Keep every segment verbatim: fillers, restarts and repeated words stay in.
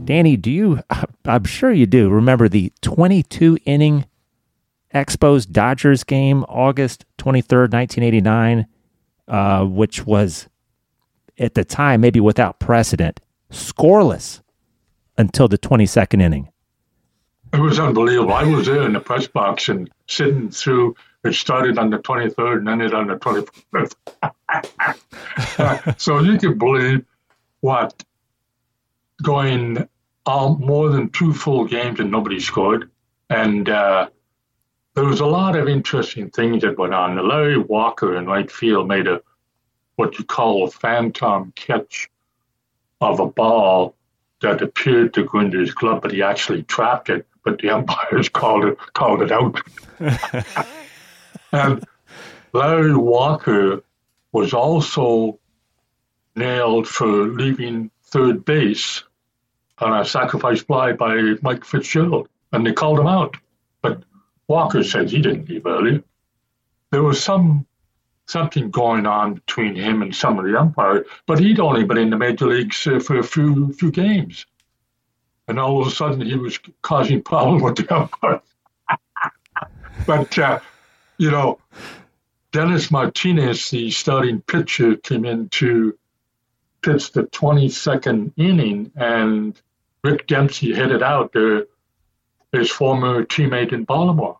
Danny, do you, I'm sure you do, remember the twenty-two inning Expos Dodgers game, August twenty-third, nineteen eighty-nine, uh, which was, at the time, maybe without precedent, scoreless until the twenty-second inning. It was unbelievable. I was there in the press box and sitting through, it started on the twenty-third and ended on the twenty-fifth. So you can believe what, going all, more than two full games and nobody scored. And uh, there was a lot of interesting things that went on. Larry Walker in right field made a what you call a phantom catch of a ball that appeared to go into his glove, but he actually trapped it. But the umpires called it called it out. And Larry Walker was also nailed for leaving third base on a sacrifice fly by Mike Fitzgerald, and they called him out. But Walker said he didn't leave early. There was some something going on between him and some of the umpires, but he'd only been in the major leagues uh, for a few few games. And all of a sudden, he was causing problems with the umpires. But, uh, you know, Dennis Martinez, the starting pitcher, came in to pitch the twenty-second inning, and Rick Dempsey headed out, uh, his former teammate in Baltimore.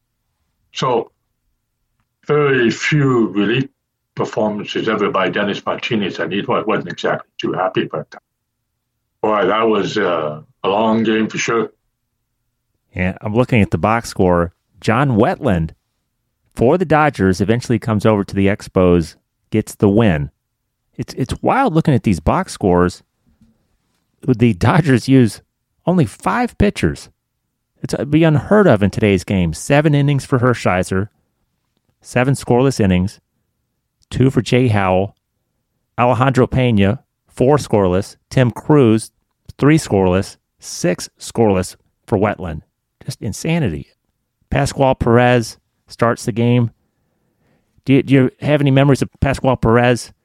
So very few relief performances ever by Dennis Martinez, and he wasn't exactly too happy about that. Boy, that was uh, a long game for sure. Yeah, I'm looking at the box score. John Wetland for the Dodgers eventually comes over to the Expos, gets the win. It's it's wild looking at these box scores. The Dodgers use only five pitchers. It's it'd be unheard of in today's game. Seven innings for Hershiser, seven scoreless innings, two for Jay Howell, Alejandro Pena, four scoreless, Tim Cruz, three scoreless, six scoreless for Wetland. Just insanity. Pascual Perez starts the game. Do you, do you have any memories of Pascual Perez?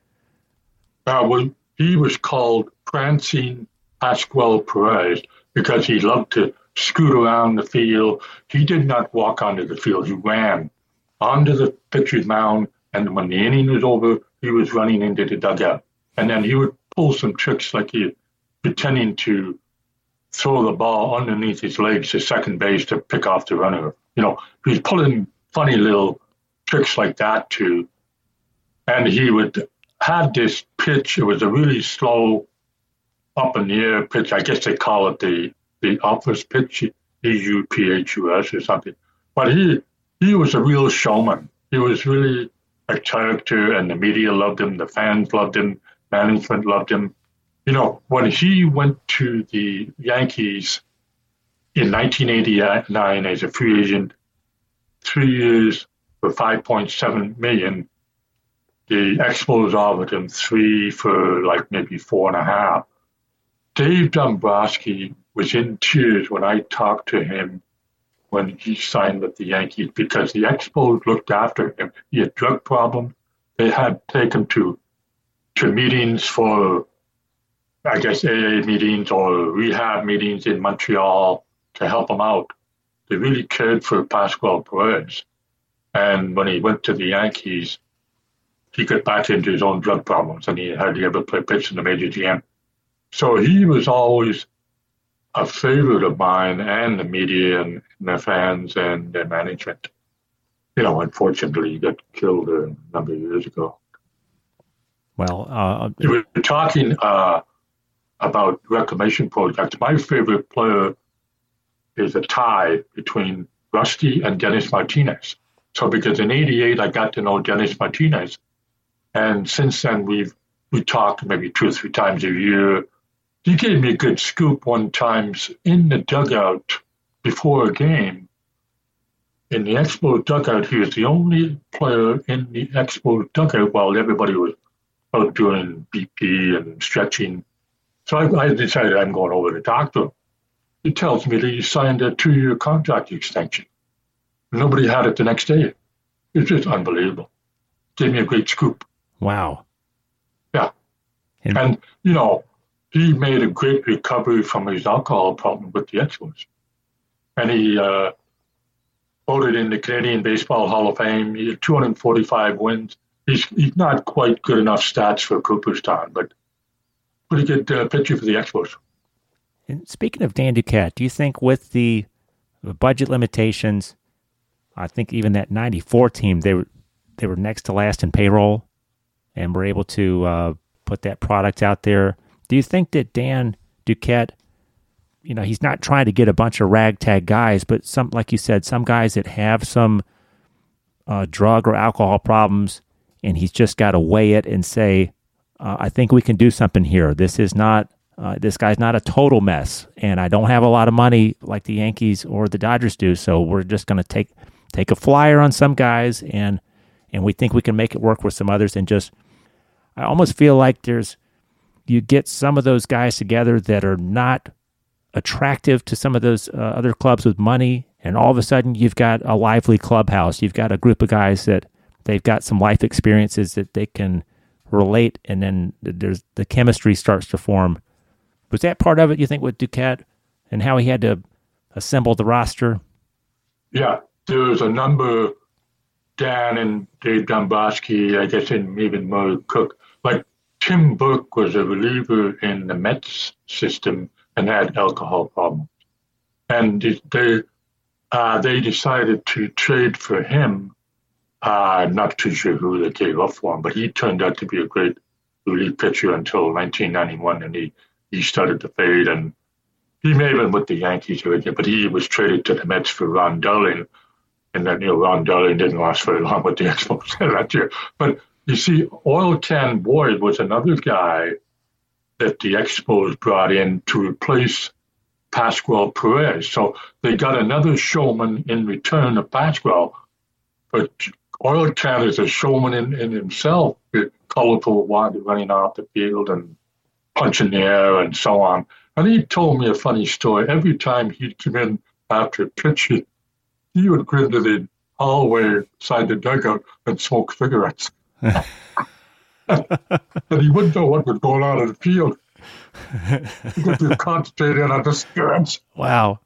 Uh, well, he was called Prancing Pascual Perez because he loved to scoot around the field. He did not walk onto the field. He ran onto the pitcher's mound, and when the inning was over, he was running into the dugout. And then he would pull some tricks like he pretending to throw the ball underneath his legs to second base to pick off the runner. You know, he's pulling funny little tricks like that too. And he would had this pitch. It was a really slow, up in the air pitch. I guess they call it the the office pitch, E U P H U S or something. But he he was a real showman. He was really a character, and the media loved him. The fans loved him. Management loved him. You know, when he went to the Yankees in nineteen eighty-nine as a free agent, three years for five point seven million dollars, the Expos offered him three for like maybe four and a half. Dave Dombrowski was in tears when I talked to him when he signed with the Yankees because the Expos looked after him. He had drug problems. They had taken to to meetings for, I guess, A A meetings or rehab meetings in Montreal to help him out. They really cared for Pascual Perez. And when he went to the Yankees, he got back into his own drug problems, and he hardly ever played pitch in the major G M. So he was always a favorite of mine and the media and the fans and the management. You know, unfortunately, he got killed a number of years ago. Well, uh, you were talking uh, about reclamation projects. My favorite player is a tie between Rusty and Dennis Martinez. So because in eighty-eight, I got to know Dennis Martinez. And since then, we've we talked maybe two or three times a year. He gave me a good scoop one time in the dugout before a game. In the Expos dugout, he was the only player in the Expos dugout while everybody was out doing B P and stretching. So I, I decided I'm going over to talk to him. He tells me that he signed a two-year contract extension. Nobody had it the next day. It's just unbelievable. Gave me a great scoop. Wow. Yeah. And, and you know, he made a great recovery from his alcohol problem with the Expos. And he uh, voted in the Canadian Baseball Hall of Fame. He had two hundred forty-five wins. He's, he's not quite good enough stats for Cooperstown, but pretty good uh, pitcher for the Expos. And speaking of Dan Duquette, do you think with the budget limitations, I think even that ninety-four team, they were they were next to last in payroll and were able to uh, put that product out there. Do you think that Dan Duquette, you know, he's not trying to get a bunch of ragtag guys, but some, like you said, some guys that have some uh, drug or alcohol problems, and he's just got to weigh it and say, uh, I think we can do something here. This is not, uh, this guy's not a total mess, and I don't have a lot of money like the Yankees or the Dodgers do, so we're just going to take take a flyer on some guys, and and we think we can make it work with some others, and just, I almost feel like there's, you get some of those guys together that are not attractive to some of those uh, other clubs with money, and all of a sudden you've got a lively clubhouse. You've got a group of guys that they've got some life experiences that they can relate, and then there's the chemistry starts to form. Was that part of it, you think, with Duquette and how he had to assemble the roster? Yeah, there was a number, Dan and Dave Dombrowski, I guess, and even Murray Cook. Like Tim Burke was a reliever in the Mets system and had alcohol problems. And they uh, they decided to trade for him. Uh, I'm not too sure who they gave up for him, but he turned out to be a great relief pitcher until nineteen ninety-one, and he, he started to fade. And he may have been with the Yankees originally, but he was traded to the Mets for Ron Darling. And then, you know, Ron Darling didn't last very long with the Expos that year. But you see, Oil Can Boyd was another guy that the Expos brought in to replace Pascual Perez. So they got another showman in return of Pascual. But Oil Can is a showman in, in himself, with colorful wide running off the field and punching the air and so on. And he told me a funny story. Every time he'd come in after pitching, he would grin to the hallway beside the dugout and smoke cigarettes. And he wouldn't know what was going on in the field. He could be concentrating on the cigarettes. Wow.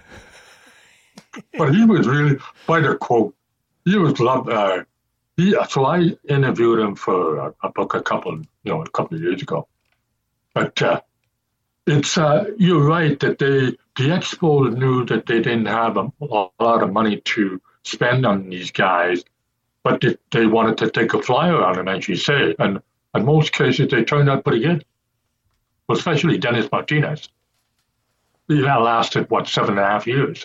But he was really, by the quote, he was loved. Uh, he, so I interviewed him for a, a book a couple, you know, a couple of years ago. But uh, it's uh, you're right that they the Expos knew that they didn't have a, a lot of money to spend on these guys, but they, they wanted to take a flyer on them, as you say. And in most cases, they turned out pretty good. Well, especially Dennis Martinez. That lasted, what, seven and a half years.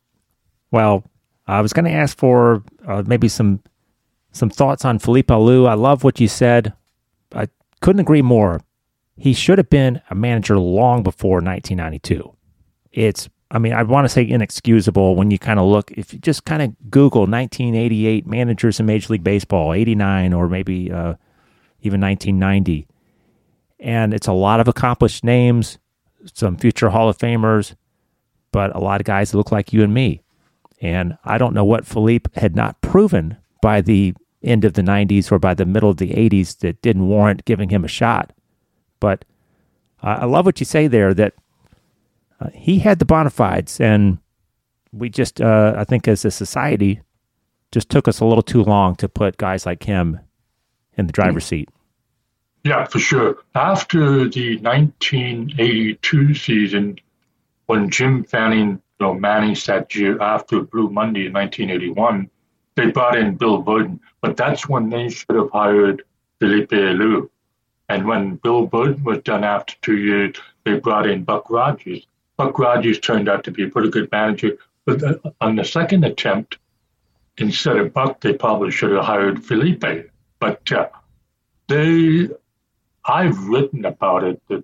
Well, I was going to ask for uh, maybe some some thoughts on Felipe Alou. I love what you said. I couldn't agree more. He should have been a manager long before nineteen ninety-two. It's, I mean, I want to say inexcusable when you kind of look, if you just kind of Google nineteen eighty-eight managers in Major League Baseball, eighty-nine, or maybe uh, even nineteen ninety. And it's a lot of accomplished names, some future Hall of Famers, but a lot of guys that look like you and me. And I don't know what Felipe had not proven by the end of the nineties or by the middle of the eighties that didn't warrant giving him a shot. But uh, I love what you say there, that uh, he had the bona fides, and we just, uh, I think as a society, just took us a little too long to put guys like him in the driver's seat. Yeah, for sure. After the nineteen eighty-two season, when Jim Fanning, you know, managed that year after Blue Monday in nineteen eighty-one, they brought in Bill Burden. But that's when they should have hired Felipe Alou. And when Bill Burden was done after two years, they brought in Buck Rogers. Buck Rogers turned out to be a pretty good manager. But on the second attempt, instead of Buck, they probably should have hired Felipe. But uh, they, I've written about it, that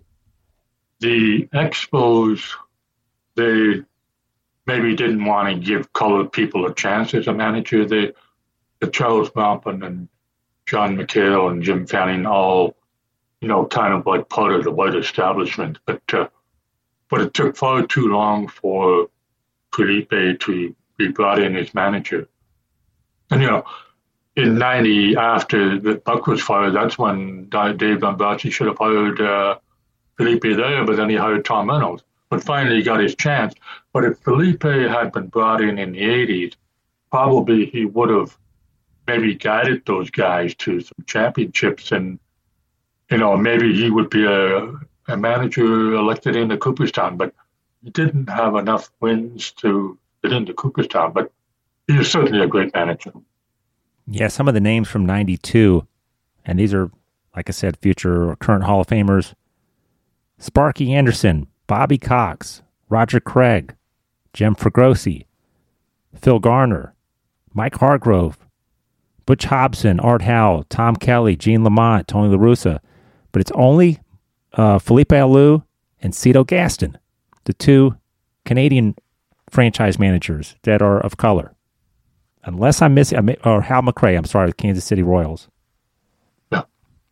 the Expos, they maybe didn't want to give colored people a chance as a manager. They, the Charles Maupin and John McHale and Jim Fanning all, you know, kind of like part of the white establishment. But uh, but it took far too long for Felipe to be brought in as manager. And, you know, in ninety, after the Buck was fired, that's when Dave Dombrowski should have hired uh, Felipe there, but then he hired Tom Reynolds. But finally he got his chance. But if Felipe had been brought in in the eighties, probably he would have maybe guided those guys to some championships, and, you know, maybe he would be a, a manager elected into Cooperstown. But he didn't have enough wins to get into Cooperstown, but he is certainly a great manager. Yeah, some of the names from ninety-two, and these are, like I said, future or current Hall of Famers. Sparky Anderson, Bobby Cox, Roger Craig, Jim Fregosi, Phil Garner, Mike Hargrove, Butch Hobson, Art Howell, Tom Kelly, Gene Lamont, Tony La Russa. But it's only uh, Felipe Alou and Cito Gaston, the two Canadian franchise managers that are of color. Unless I'm missing, or Hal McRae, I'm sorry, the Kansas City Royals. Yeah.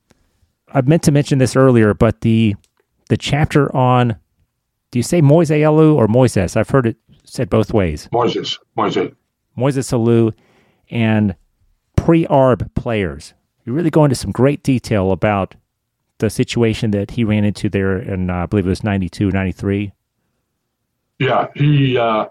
I meant to mention this earlier, but the the chapter on, do you say Moise Alou or Moises? I've heard it said both ways. Moises, Moises. Moises Alou and pre-A R B players. You really go into some great detail about the situation that he ran into there in, uh, I believe it was ninety-two, ninety-three. Yeah, he uh,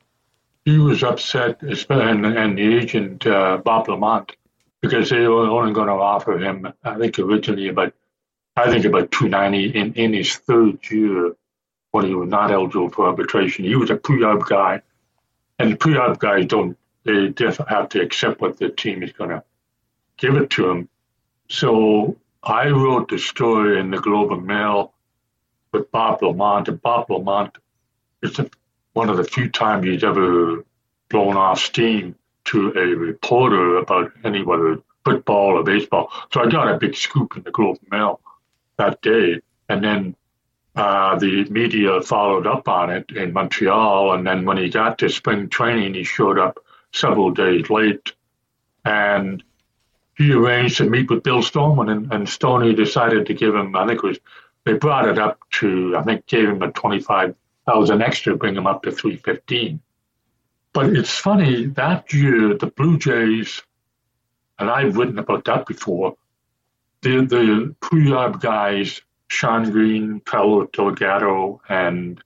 he was upset, and, and the agent, uh, Bob Lamont, because they were only going to offer him, I think originally about, I think about two ninety in, in his third year when he was not eligible for arbitration. He was a pre-A R B guy, and the pre-A R B guys don't, they just have to accept what the team is going to give it to him. So I wrote the story in the Globe and Mail with Bob Lamont, and Bob Lamont, it's a, one of the few times he's ever blown off steam to a reporter about any, whether football or baseball. So I got a big scoop in the Globe and Mail that day. And then uh, the media followed up on it in Montreal. And then when he got to spring training, he showed up several days late. And he arranged to meet with Bill Stoneman, and, and Stoney decided to give him, I think it was, they brought it up to, I think gave him a twenty-five thousand extra, bring him up to three fifteen. But it's funny, that year, the Blue Jays, and I've written about that before, the, the pre-A R B guys, Sean Green, Paolo Delgado, and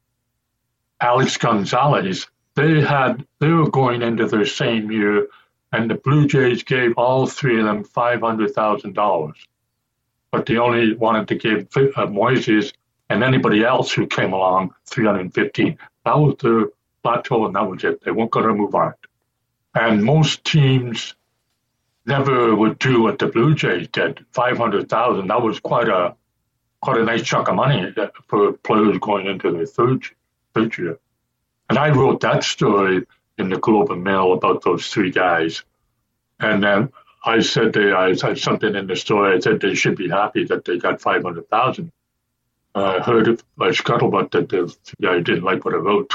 Alex Gonzalez, they had, they were going into their same year, and the Blue Jays gave all three of them five hundred thousand dollars. But they only wanted to give uh, Moises and anybody else who came along three hundred fifteen. That was the plateau, and that was it. They weren't going to move on. And most teams never would do what the Blue Jays did. five hundred thousand. That was quite a quite a nice chunk of money for players going into their third third year. And I wrote that story in the Globe and Mail about those three guys. And then I said they, I said something in the story. I said they should be happy that they got five hundred thousand. I heard it by scuttlebutt that the guy didn't like what I wrote.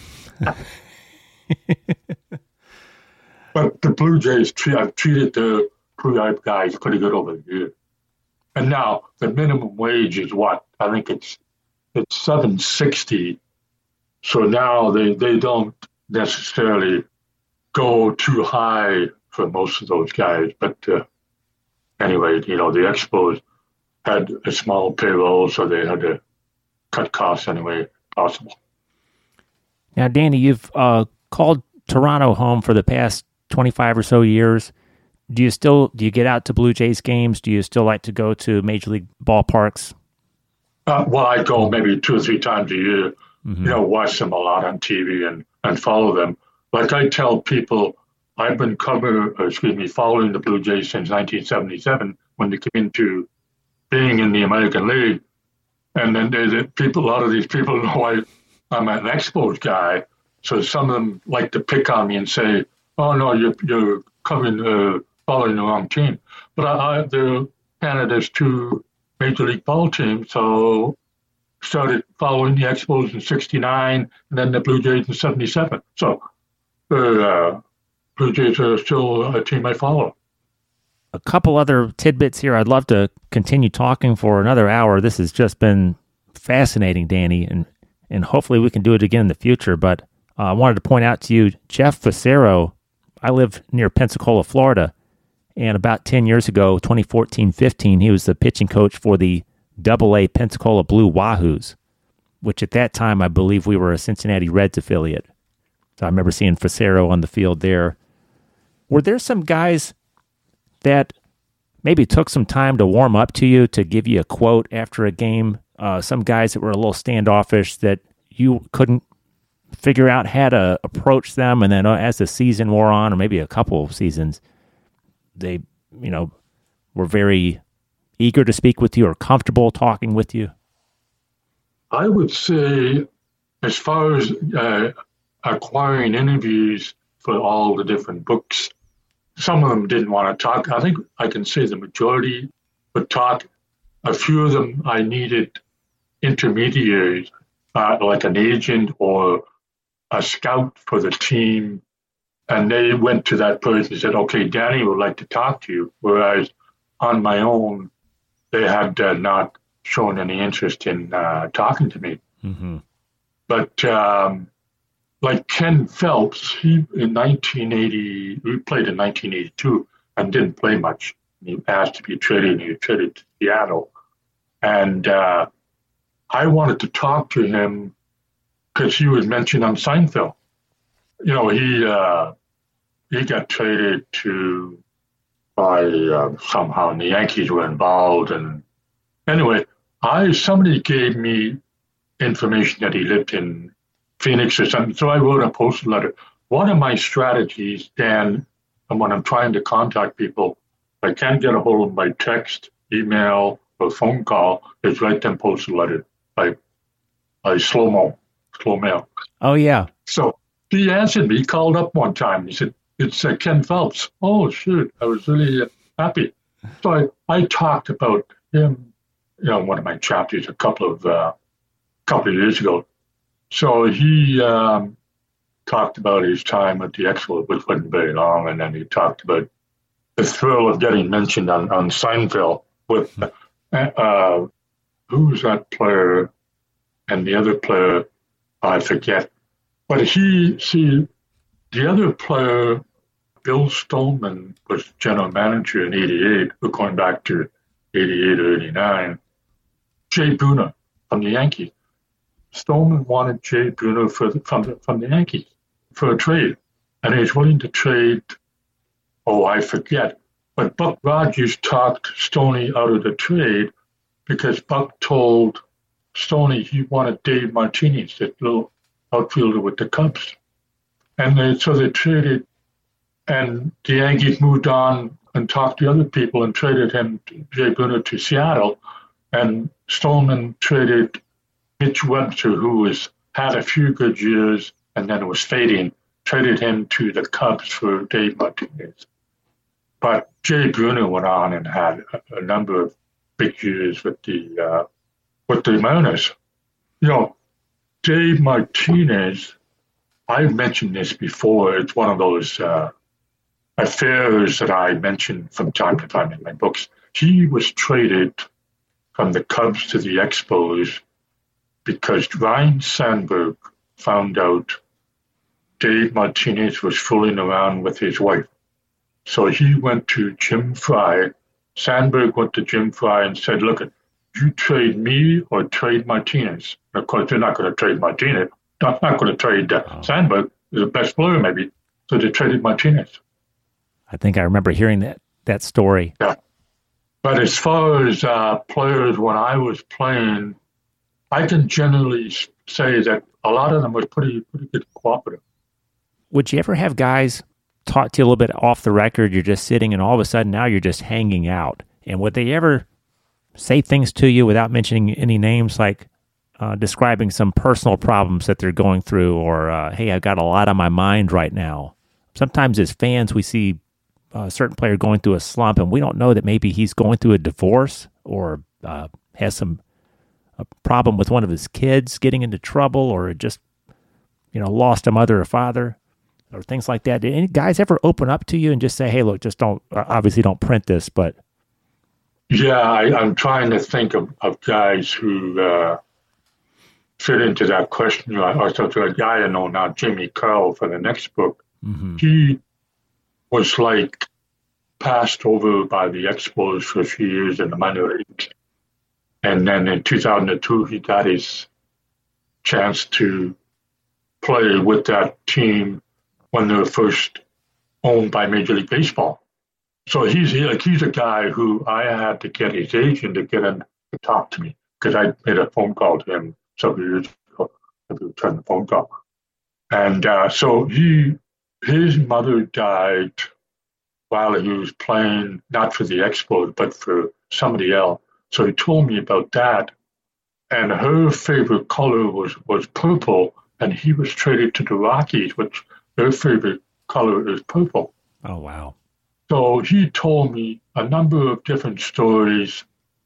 But the Blue Jays, I've treated the pre-A R B guys pretty good over the years. And now the minimum wage is what? I think it's it's seven sixty. So now they, they don't necessarily go too high for most of those guys. But uh, anyway, you know, the Expos had a small payroll, so they had to cut costs any way possible. Now, Danny, you've uh, called Toronto home for the past twenty-five or so years. Do you still do you get out to Blue Jays games? Do you still like to go to Major League ballparks? Uh, well, I go maybe two or three times a year. Mm-hmm. You know, watch them a lot on T V and, and follow them. Like I tell people, I've been covering, excuse me, following the Blue Jays since nineteen seventy-seven when they came into being in the American League. And then there's people, a lot of these people know I, I'm an Expos guy. So some of them like to pick on me and say, oh, no, you're, you're covering, uh, following the wrong team. But I, I, they're Canada's two Major League ball teams. So started following the Expos in sixty-nine and then the Blue Jays in seventy-seven. So the uh, Blue Jays are still a team I follow. A couple other tidbits here. I'd love to continue talking for another hour. This has just been fascinating, Danny, and, and hopefully we can do it again in the future. But uh, I wanted to point out to you, Jeff Fassero, I live near Pensacola, Florida, and about ten years ago, twenty fourteen fifteen, he was the pitching coach for the Double A Pensacola Blue Wahoos, which at that time I believe we were a Cincinnati Reds affiliate. So I remember seeing Facero on the field there. Were there some guys that maybe took some time to warm up to you, to give you a quote after a game? Uh, some guys that were a little standoffish that you couldn't figure out how to approach them, and then uh, as the season wore on, or maybe a couple of seasons, they, you know, were very eager to speak with you or comfortable talking with you? I would say, as far as uh, acquiring interviews for all the different books, some of them didn't want to talk. I think I can say the majority would talk. A few of them I needed intermediaries, uh, like an agent or a scout for the team, and they went to that person and said, okay, Danny would like to talk to you. Whereas on my own, they had uh, not shown any interest in uh, talking to me. Mm-hmm. But um, like Ken Phelps, he in nineteen eighty, we played in nineteen eighty-two and didn't play much. He asked to be traded, and he was traded to Seattle. And uh, I wanted to talk to him because he was mentioned on Seinfeld. You know, he uh, he got traded to by uh, somehow, and the Yankees were involved. And anyway, I somebody gave me information that he lived in Phoenix or something. So I wrote a postal letter. One of my strategies, Dan, and when I'm trying to contact people, if I can't get a hold of them by text, email, or phone call, is write them postal letter by by slow-mo, slow mail. Oh, yeah. So he answered me. He called up one time. He said, it's uh, Ken Phelps. Oh, shoot. I was really uh, happy. So I, I talked about him, you know, one of my chapters a couple of uh, couple of years ago. So he um, talked about his time at the Expo, which wasn't very long, and then he talked about the thrill of getting mentioned on, on Seinfeld with, uh, uh, who was that player and the other player, I forget. But he, see, the other player, Bill Stoneman, was general manager in eighty-eight, we're going back to eighty-eight or eighty-nine, Jay Buhner from the Yankees. Stoneman wanted Jay Buhner for the, from, the, from the Yankees for a trade, and he was willing to trade, oh, I forget, but Buck Rogers talked Stoney out of the trade because Buck told Stoney he wanted Dave Martinez, that little outfielder with the Cubs. And they, so they traded, and the Yankees moved on and talked to other people and traded him, Jay Buhner, to Seattle, and Stoneman traded Mitch Webster, who was had a few good years and then was fading, traded him to the Cubs for Dave Martinez. But Jay Buhner went on and had a, a number of big years with the uh, with the Mariners. You know, Dave Martinez, I've mentioned this before. It's one of those uh, affairs that I mention from time to time in my books. He was traded from the Cubs to the Expos because Ryne Sandberg found out Dave Martinez was fooling around with his wife. So he went to Jim Frey. Sandberg went to Jim Frey and said, look, you trade me or trade Martinez. And of course, they're not going to trade Martinez. Not, not going to trade uh, oh. Sandberg, the best player maybe. So they traded Martinez. I think I remember hearing that that story. Yeah. But as far as uh, players, when I was playing, I can generally say that a lot of them were pretty pretty good cooperative. Would you ever have guys talk to you a little bit off the record? You're just sitting, and all of a sudden now you're just hanging out. And would they ever say things to you without mentioning any names, like uh, describing some personal problems that they're going through, or uh, hey, I've got a lot on my mind right now? Sometimes as fans, we see a certain player going through a slump, and we don't know that maybe he's going through a divorce or uh, has some a problem with one of his kids getting into trouble, or just, you know, lost a mother or father, or things like that. Did any guys ever open up to you and just say, hey, look, just don't, obviously don't print this, but. Yeah, I, I'm trying to think of, of guys who uh, fit into that question. I also to a guy I know now, Jimmy Carroll, for the next book. Mm-hmm. He was like passed over by the Expos for a few years in the minor leagues. And then in two thousand two, he got his chance to play with that team when they were first owned by Major League Baseball. So he's like he's a guy who I had to get his agent to get him to talk to me because I made a phone call to him several years ago. I returned the phone call, and uh, so he his mother died while he was playing not for the Expos but for somebody else. So he told me about that, and her favorite color was was purple, and he was traded to the Rockies, which their favorite color is purple. Oh wow. So he told me a number of different stories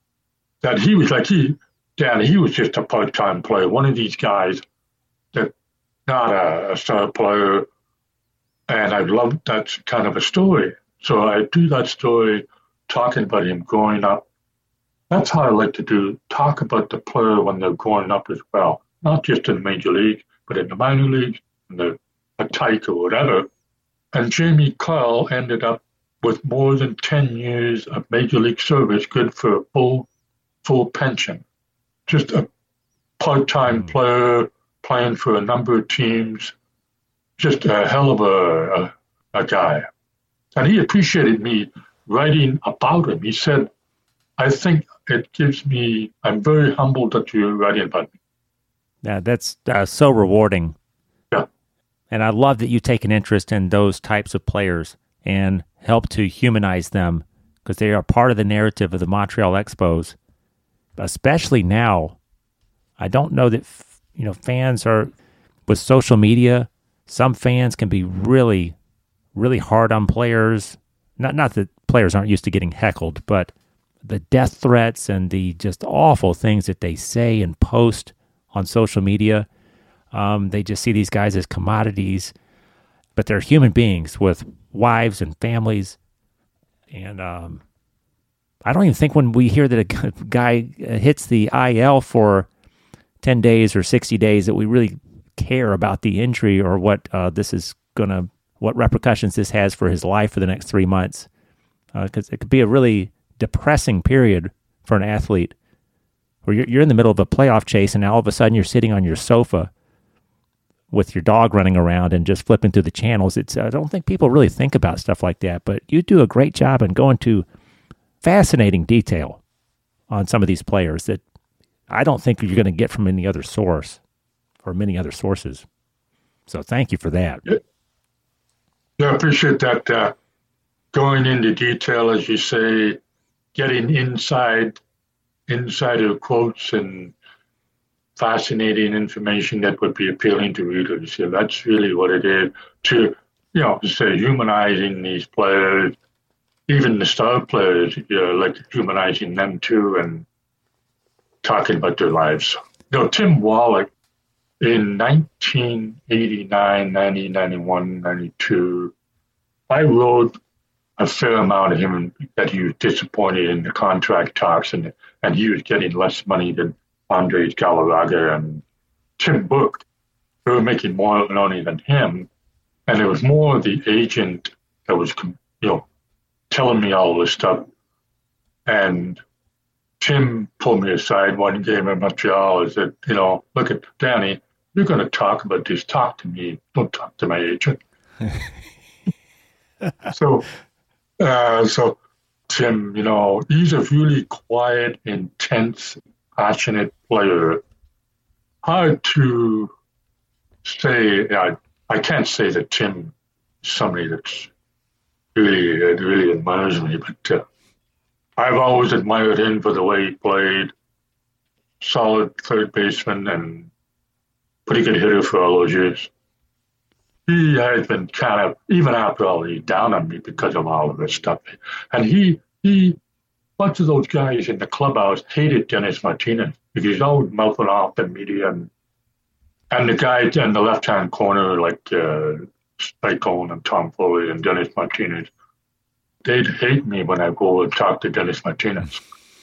that he was like, he, Danny, he was just a part-time player, one of these guys that not a, a star player. And I loved that kind of a story. So I do that story talking about him growing up. That's how I like to do, talk about the player when they're growing up as well, not just in the major league, but in the minor league, in the a tyke or whatever. And Jamie Kyle ended up with more than ten years of major league service, good for a full, full pension. Just a part-time mm. player playing for a number of teams. Just a hell of a, a, a guy. And he appreciated me writing about him. He said, I think it gives me, I'm very humbled that you're writing about me. Yeah, that's uh, so rewarding. Yeah. And I love that you take an interest in those types of players and help to humanize them because they are part of the narrative of the Montreal Expos, especially now. I don't know that, you know, fans are, with social media, some fans can be really, really hard on players. Not, not that players aren't used to getting heckled, but the death threats and the just awful things that they say and post on social media, um, they just see these guys as commodities, but they're human beings with wives and families. And um, I don't even think when we hear that a guy hits the I L for ten days or sixty days that we really care about the injury or what uh, this is going to, what repercussions this has for his life for the next three months. Because uh, it could be a really depressing period for an athlete where you're, you're in the middle of a playoff chase and now all of a sudden you're sitting on your sofa with your dog running around and just flipping through the channels. It's I don't think people really think about stuff like that, but you do a great job in going to fascinating detail on some of these players that I don't think you're going to get from any other source or many other sources. So thank you for that. Yeah, I appreciate that. Uh, going into detail, as you say, getting inside, insider quotes and fascinating information that would be appealing to readers. Yeah, that's really what it is. To, you know, to say humanizing these players, even the star players, you know, like humanizing them too and talking about their lives. You know, Tim Wallach in nineteen eighty-nine, ninety, ninety-one, ninety-two, I wrote a fair amount of him that he was disappointed in the contract talks and and he was getting less money than Andres Galarraga and Tim Book. They were making more money than him, and it was more the agent that was, you know, telling me all this stuff. And Tim pulled me aside one game in Montreal and said, you know, look at Danny, you're going to talk about this. Talk to me. Don't talk to my agent. so, uh, so Tim, you know, he's a really quiet, intense, passionate player. Hard to say. I, I can't say that Tim is somebody that's really, that really admires me, but uh, I've always admired him for the way he played. Solid third baseman and pretty good hitter for all those years. He has been kind of, even after all, he's down on me because of all of this stuff. And he, he, a bunch of those guys in the clubhouse hated Dennis Martinez because he's always mouthing off the media. And, and the guys in the left-hand corner, like uh, Spike Cohen and Tom Foley and Dennis Martinez, they'd hate me when I go and talk to Dennis Martinez.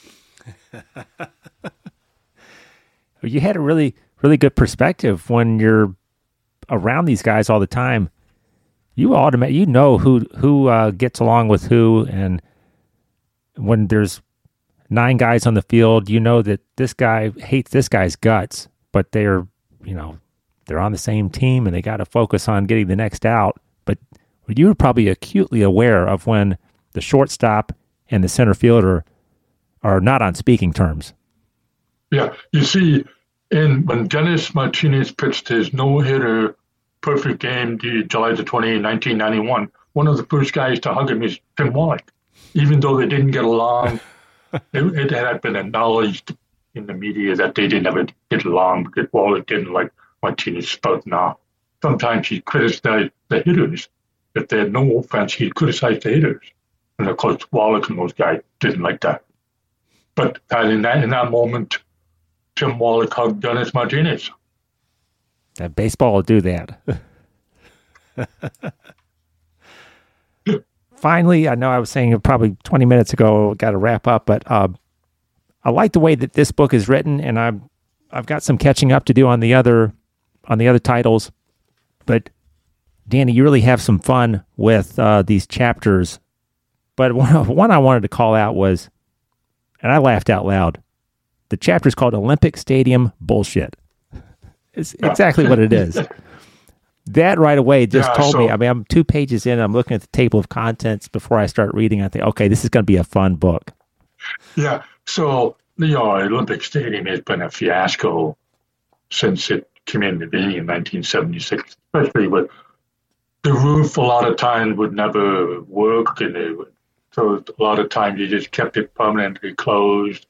You had a really, really good perspective when you're around these guys all the time. You automate, you know who who uh, gets along with who, and when there's nine guys on the field. You know that this guy hates this guy's guts, but they're, you know, they're on the same team and they got to focus on getting the next out. But you were probably acutely aware of when the shortstop and the center fielder are not on speaking terms. Yeah, you see, in when Dennis Martinez pitched his no-hitter perfect game, July the twenty-eighth, nineteen ninety-one, one of the first guys to hug him is Tim Wallach. Even though they didn't get along, it, it had been acknowledged in the media that they didn't ever get along because Wallach didn't like Martinez spouting off. Sometimes he criticized the hitters. If they had no offense, he'd criticize the hitters. And of course, Wallach and those guys didn't like that. But uh, in that in that moment, Tim Wallach hugged Dennis Martinez. That baseball will do that. Finally, I know I was saying it probably twenty minutes ago, got to wrap up, but uh, I like the way that this book is written, and I've I've got some catching up to do on the other on the other titles. But Danny, you really have some fun with uh, these chapters. But one, one I wanted to call out was, and I laughed out loud, the chapter is called Olympic Stadium Bullshit. It's exactly what it is. That right away just yeah, told so, me, I mean, I'm two pages in, I'm looking at the table of contents before I start reading. I think, okay, this is going to be a fun book. Yeah, so, you know, Olympic Stadium has been a fiasco since it came into being in nineteen seventy-six, especially with the roof a lot of times would never work, and it would, so a lot of times you just kept it permanently closed.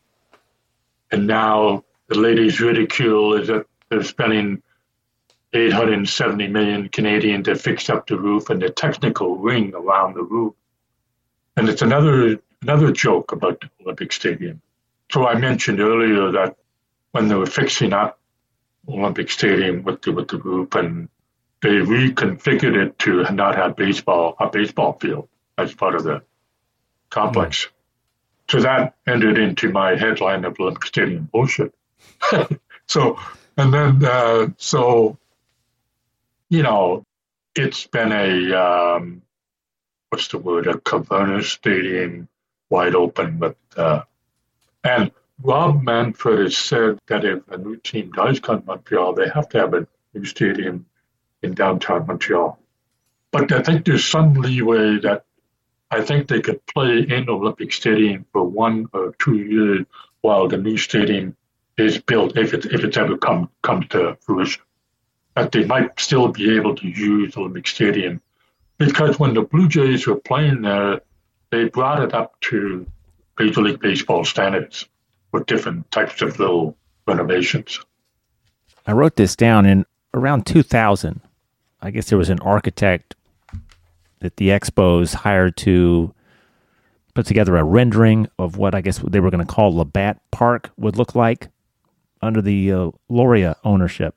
And now the latest ridicule is that they're spending eight hundred seventy million Canadian to fix up the roof and the technical ring around the roof. And it's another another joke about the Olympic Stadium. So I mentioned earlier that when they were fixing up Olympic Stadium with the with the roof, and they reconfigured it to not have baseball a baseball field as part of the complex. Mm. So that entered into my headline of Olympic Stadium bullshit. so and then uh, so you know, it's been a um, what's the word? A cavernous stadium, wide open, but uh, and Rob Manfred has said that if a new team does come to Montreal, they have to have a new stadium in downtown Montreal. But I think there's some leeway that I think they could play in Olympic Stadium for one or two years while the new stadium is built, if it if it's ever come comes to fruition. That they might still be able to use Olympic Stadium, because when the Blue Jays were playing there, they brought it up to Major League Baseball standards with different types of little renovations. I wrote this down in around two thousand. I guess there was an architect that the Expos hired to put together a rendering of what I guess they were going to call Labatt Park would look like under the uh, Loria ownership.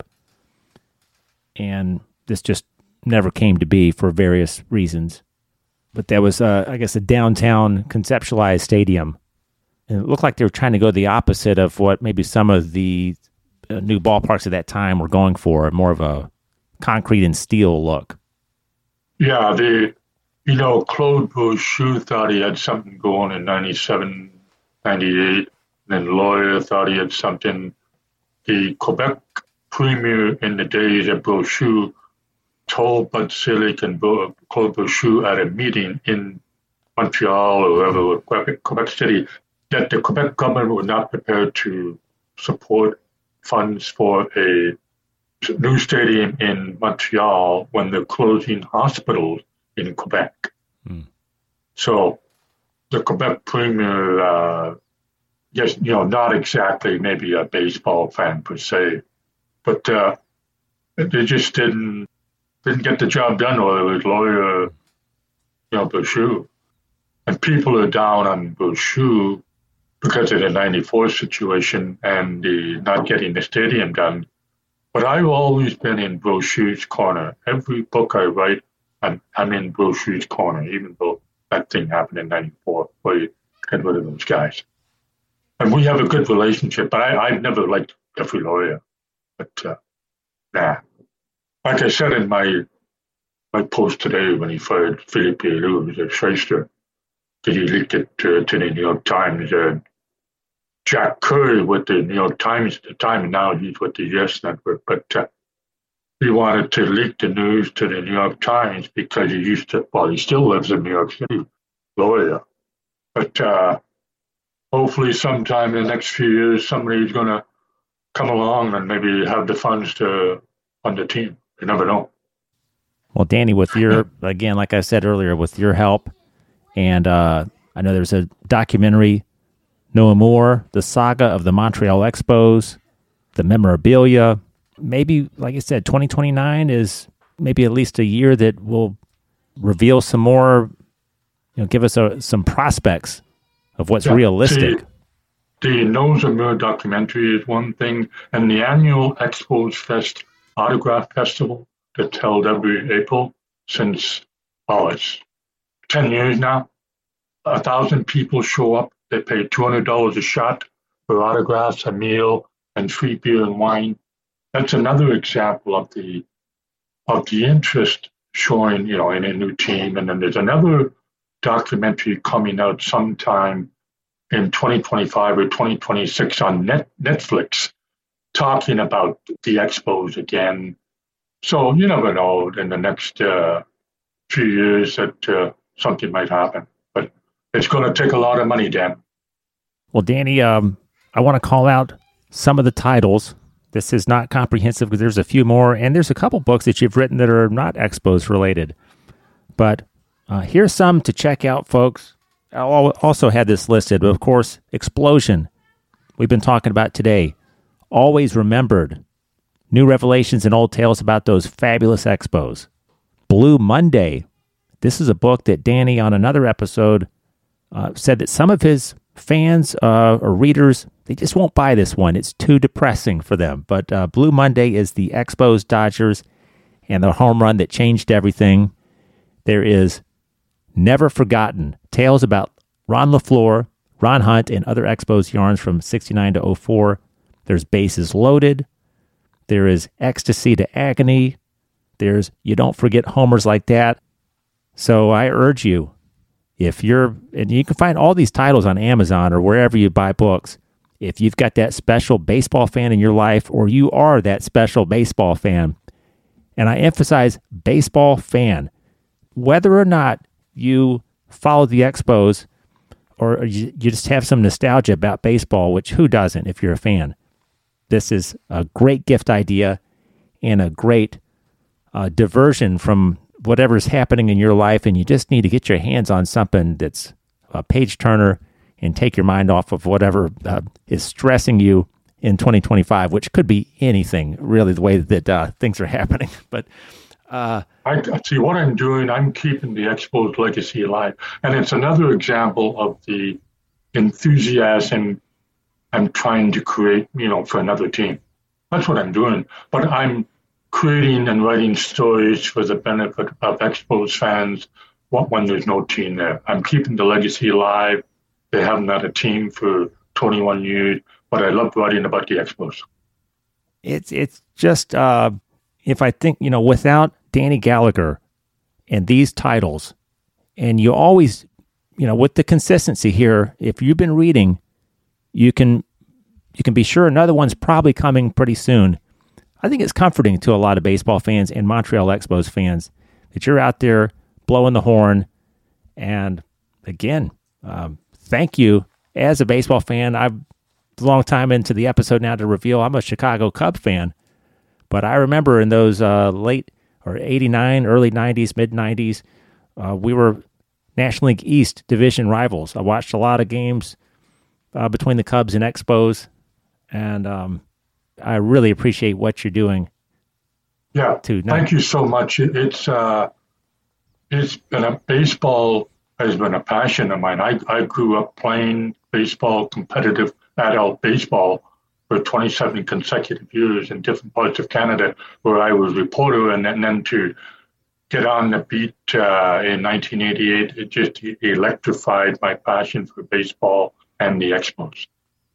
And this just never came to be for various reasons. But there was, uh, I guess, a downtown conceptualized stadium. And it looked like they were trying to go the opposite of what maybe some of the uh, new ballparks at that time were going for, more of a concrete and steel look. Yeah, the, you know, Claude Brochu thought he had something going in ninety-seven, ninety-eight. Then Lawyer thought he had something. The Quebec premier in the days of Brochu told Bud Selig and Claude Brochu at a meeting in Montreal or wherever, Quebec, Quebec City, that the Quebec government was not prepared to support funds for a new stadium in Montreal when they're closing hospitals in Quebec. Mm. So the Quebec premier, uh, yes, you know, not exactly maybe a baseball fan per se, but uh, they just didn't didn't get the job done, or it was Lawyer, you know, Brochu. And people are down on Brochu because of the ninety-four situation and the not getting the stadium done. But I've always been in Brochu's corner. Every book I write, I'm, I'm in Brochu's corner, even though that thing happened in ninety-four, where you get rid of those guys. And we have a good relationship, but I, I've never liked Jeffrey Loria. But, uh, nah. Like I said in my my post today when he fired Philippe Alou, who's a shyster, that he leaked it to, to the New York Times, uh, Jack Curry with the New York Times at the time, and now he's with the Yes Network. But uh, he wanted to leak the news to the New York Times because he used to, well, he still lives in New York City, Florida. But uh, hopefully sometime in the next few years, somebody's going to come along and maybe have the funds to fund the team. You never know. Well, Danny, with your, again, like I said earlier, with your help, and uh, I know there's a documentary, No More, the saga of the Montreal Expos, the memorabilia. Maybe, like I said, twenty twenty-nine is maybe at least a year that will reveal some more, you know, give us a, some prospects of what's yeah, realistic. The, the Nose and Mirror documentary is one thing, and the annual Expos Fest Autograph Festival that's held every April since, oh, it's ten years now. A thousand people show up. They pay two hundred dollars a shot for autographs, a meal, and free beer and wine. That's another example of the of the interest showing, you know, in a new team. And then there's another documentary coming out sometime in twenty twenty-five or twenty twenty-six on net, Netflix, talking about the Expos again. So you never know in the next uh, few years that uh, something might happen. But it's going to take a lot of money, Dan. Well, Danny, um, I want to call out some of the titles. This is not comprehensive because there's a few more, and there's a couple books that you've written that are not Expos related. But uh, here's some to check out, folks. I also had this listed, but of course, Explosion, we've been talking about today. Always Remembered, new revelations and old tales about those fabulous Expos. Blue Monday, this is a book that Danny, on another episode, uh, said that some of his fans uh, or readers, they just won't buy this one. It's too depressing for them. But uh, Blue Monday is the Expos, Dodgers, and the home run that changed everything. There is Never Forgotten, tales about Ron LaFleur, Ron Hunt, and other Expos yarns from sixty-nine to oh four. There's Bases Loaded. There is Ecstasy to Agony. There's You Don't Forget Homers Like That. So I urge you, if you're, and you can find all these titles on Amazon or wherever you buy books, if you've got that special baseball fan in your life, or you are that special baseball fan, and I emphasize baseball fan, whether or not you follow the Expos or you, you just have some nostalgia about baseball, which who doesn't if you're a fan, this is a great gift idea and a great uh, diversion from whatever's happening in your life, and you just need to get your hands on something that's a page turner and take your mind off of whatever uh, is stressing you in twenty twenty-five, which could be anything, really, the way that uh, things are happening. But uh, I see what I'm doing. I'm keeping the Expos legacy alive, and it's another example of the enthusiasm I'm trying to create, you know, for another team. That's what I'm doing. But I'm creating and writing stories for the benefit of Expos fans when there's no team there. I'm keeping the legacy alive. They haven't had a team for twenty-one years, but I love writing about the Expos. It's it's just, uh, if I think, you know, without Danny Gallagher and these titles, and you always, you know, with the consistency here, if you've been reading, you can you can be sure another one's probably coming pretty soon. I think it's comforting to a lot of baseball fans and Montreal Expos fans that you're out there blowing the horn. And again, um, thank you. As a baseball fan, I've a long time into the episode now to reveal I'm a Chicago Cub fan. But I remember in those uh, late or eighty-nine, early nineties, mid nineties, uh, we were National League East division rivals. I watched a lot of games uh, between the Cubs and Expos, and um, I really appreciate what you're doing. Yeah, to thank you so much. It's uh, it's been a baseball has been a passion of mine. I I grew up playing baseball, competitive adult baseball, for twenty-seven consecutive years in different parts of Canada, where I was reporter, and then, and then to get on the beat uh, in nineteen eighty-eight, it just electrified my passion for baseball and the Expos.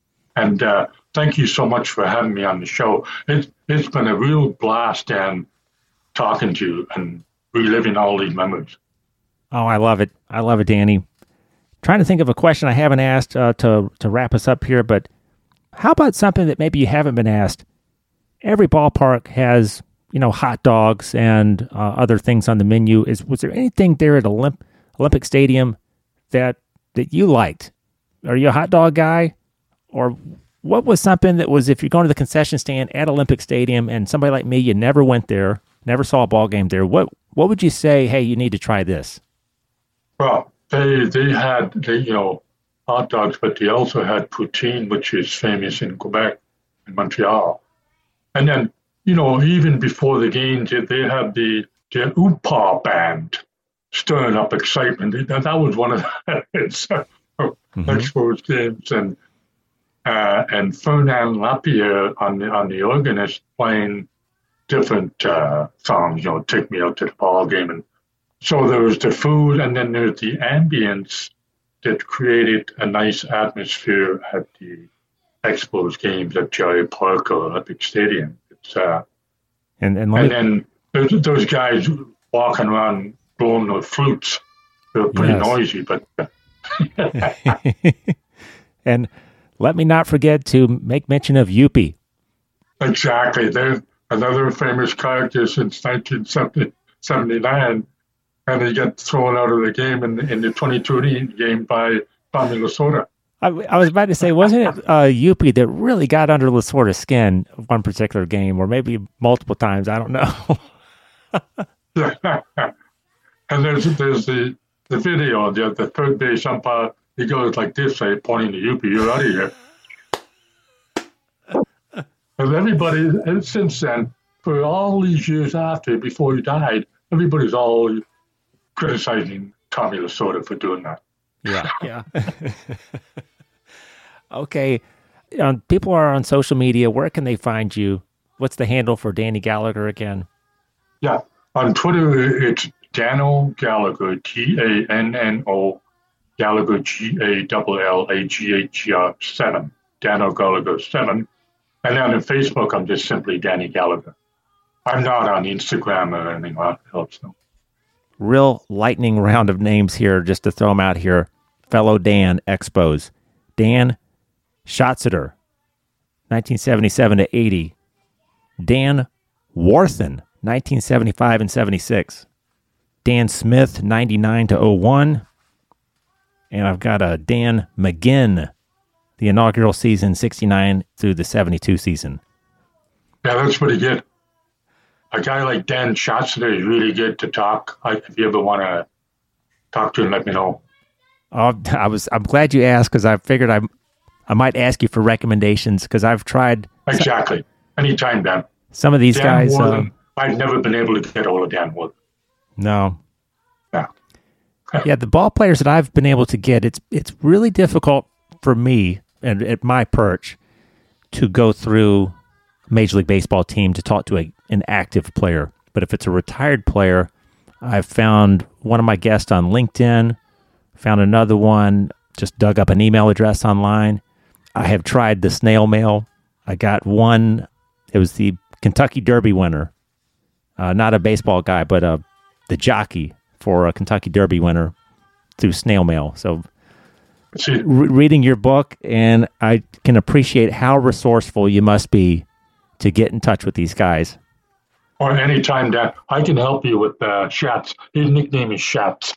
And uh, thank you so much for having me on the show. It's, it's been a real blast and talking to you and reliving all these memories. Oh, I love it. I love it, Danny. Trying to think of a question I haven't asked uh, to to wrap us up here, but how about something that maybe you haven't been asked? Every ballpark has, you know, hot dogs and uh, other things on the menu. Is was there anything there at Olymp- Olympic Stadium that that you liked? Are you a hot dog guy? Or what was something that was, if you're going to the concession stand at Olympic Stadium and somebody like me, you never went there, never saw a ball game there, what what would you say, hey, you need to try this? Well, they they had, they, you know, hot dogs, but they also had poutine, which is famous in Quebec and Montreal. And then, you know, even before the games, they had the, the Oompah band stirring up excitement. That, that was one of the mm-hmm. Expos games. And uh, and Fernand Lapierre on the, on the organist playing different uh, songs, you know, Take Me Out to the Ball Game. And so there was the food, and then there's the ambience that created a nice atmosphere at the Expos games at Jerry Park or Olympic Stadium. It's uh, and and, and me... then there's those guys walking around blowing their flutes. They're pretty yes. noisy, but. And let me not forget to make mention of Youppi. Exactly, they're another famous character since nineteen seventy-nine, and he got thrown out of the game in, in the twenty twenty game by Tommy Lasorda. I, I was about to say, wasn't it uh, Youppi that really got under Lasorda's skin one particular game, or maybe multiple times? I don't know. Yeah. And there's there's the, the video, the, the third base umpire, he goes like this, like, pointing to Youppi, you're out of here. And everybody, and since then, for all these years after, before he died, everybody's all criticizing Tommy Lasorda for doing that. Yeah, yeah. Okay. Um, people are on social media. Where can they find you? What's the handle for Danny Gallagher again? Yeah. On Twitter, it's Dano Gallagher, T A N N O, Gallagher, G A L L A G H E R seven, Dano Gallagher seven. And then on Facebook, I'm just simply Danny Gallagher. I'm not on Instagram or anything else. No. Real lightning round of names here, just to throw them out here. Fellow Dan Expos. Dan Schatzeder, nineteen seventy-seven to eighty. Dan Warthen, nineteen seventy-five and seventy-six. Dan Smith, ninety-nine to oh one. And I've got a Dan McGinn, the inaugural season, sixty-nine through the seventy-two season. Yeah, that's pretty good. A guy like Dan Schatzeder is really good to talk. If you ever want to talk to him, let me know. Oh, I was. I'm glad you asked, because I figured I, I might ask you for recommendations, because I've tried. Exactly. Some, Anytime, Dan. Some of these Dan guys. Warden, uh, I've never been able to get hold of Dan Wood. No. Yeah. Yeah, the ball players that I've been able to get, it's it's really difficult for me and at my perch to go through a Major League Baseball team to talk to a, an active player. But if it's a retired player, I've found one of my guests on LinkedIn, found another one, just dug up an email address online. I have tried the snail mail. I got one, it was the Kentucky Derby winner, uh, not a baseball guy, but uh, the jockey for a Kentucky Derby winner through snail mail. So re- reading your book, and I can appreciate how resourceful you must be to get in touch with these guys. Or anytime, Dan, I can help you with uh, Schatz. His nickname is Schatz.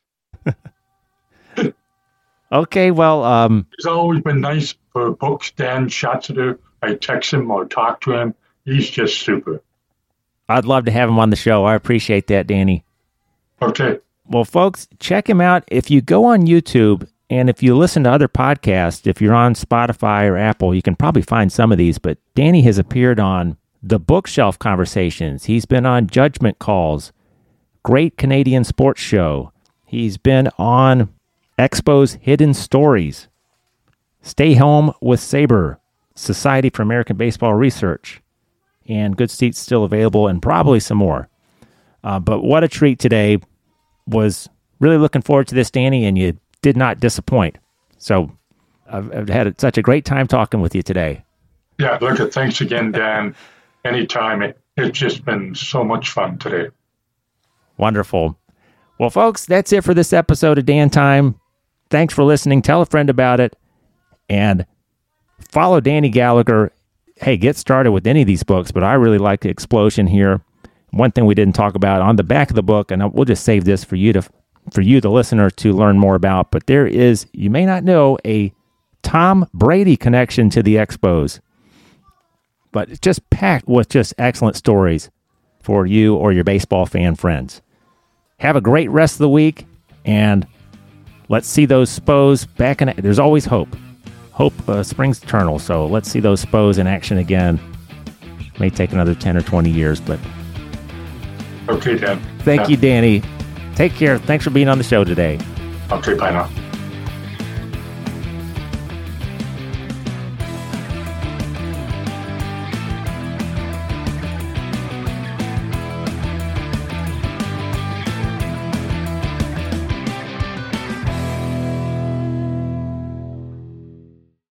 Okay, well... Um, He's always been nice for books, Dan Schatzeder. I text him or talk to him. He's just super. I'd love to have him on the show. I appreciate that, Danny. Okay. Well, folks, check him out. If you go on YouTube, and if you listen to other podcasts, if you're on Spotify or Apple, you can probably find some of these, but Danny has appeared on The Bookshelf Conversations. He's been on Judgment Calls, Great Canadian Sports Show. He's been on Expos Hidden Stories, Stay Home with Saber, Society for American Baseball Research, and Good Seats still available, and probably some more. Uh, but what a treat today. Was really looking forward to this, Danny, and you did not disappoint. So I've, I've had such a great time talking with you today. Yeah, look, thanks again, Dan. Anytime. It, it's just been so much fun today. Wonderful. Well, folks, that's it for this episode of Dan Time. Thanks for listening. Tell a friend about it. And follow Danny Gallagher. Hey, get started with any of these books, but I really like the Explosion here. One thing we didn't talk about on the back of the book, and we'll just save this for you to, for you, the listener, to learn more about, but there is, you may not know, a Tom Brady connection to the Expos, but it's just packed with just excellent stories for you or your baseball fan friends. Have a great rest of the week, and let's see those Spos back in. There's always hope. Hope uh, springs eternal, so let's see those Spos in action again. May take another ten or twenty years, but... Okay, Dan. Thank yeah. you, Danny. Take care. Thanks for being on the show today. Okay, bye now.